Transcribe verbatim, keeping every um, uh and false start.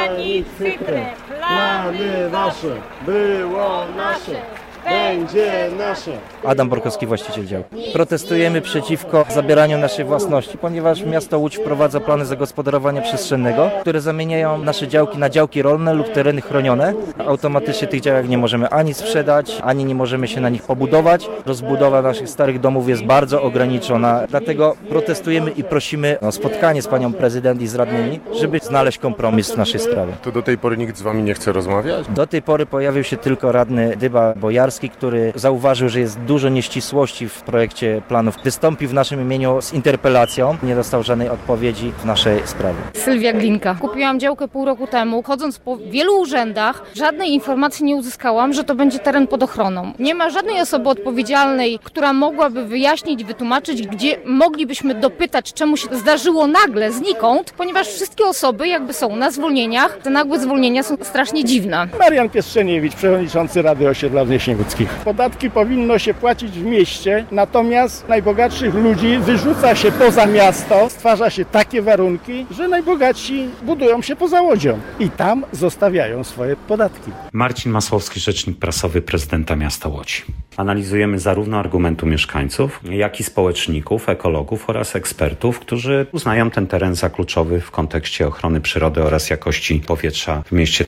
ani cytrę, plany nasze, było nasze, będzie nasze. Adam Borkowski, właściciel działki. Protestujemy przeciwko zabieraniu naszej własności, ponieważ miasto Łódź wprowadza plany zagospodarowania przestrzennego, które zamieniają nasze działki na działki rolne lub tereny chronione. Automatycznie tych działek nie możemy ani sprzedać, ani nie możemy się na nich pobudować. Rozbudowa naszych starych domów jest bardzo ograniczona. Dlatego protestujemy i prosimy o spotkanie z panią prezydent i z radnymi, żeby znaleźć kompromis w naszej sprawie. To do tej pory nikt z wami nie chce rozmawiać? Do tej pory pojawił się tylko radny Dyba Bojarski, który zauważył, że jest dużo nieścisłości w projekcie planów. Wystąpił w naszym imieniu z interpelacją. Nie dostał żadnej odpowiedzi w naszej sprawie. Sylwia Glinka. Kupiłam działkę pół roku temu. Chodząc po wielu urzędach, żadnej informacji nie uzyskałam, że to będzie teren pod ochroną. Nie ma żadnej osoby odpowiedzialnej, która mogłaby wyjaśnić, wytłumaczyć, gdzie moglibyśmy dopytać, czemu się zdarzyło nagle, znikąd, ponieważ wszystkie osoby jakby są na zwolnieniach. Te nagłe zwolnienia są strasznie dziwne. Marian Piestrzeniewicz, przewodniczący Rady Osiedla Wnieśnieguckich. Podatki powinno się płacić w mieście, natomiast najbogatszych ludzi wyrzuca się poza miasto, stwarza się takie warunki, że najbogatsi budują się poza Łodzią i tam zostawiają swoje podatki. Marcin Masłowski, rzecznik prasowy prezydenta miasta Łodzi. Analizujemy zarówno argumenty mieszkańców, jak i społeczników, ekologów oraz ekspertów, którzy uznają ten teren za kluczowy w kontekście ochrony przyrody oraz jakości powietrza w mieście.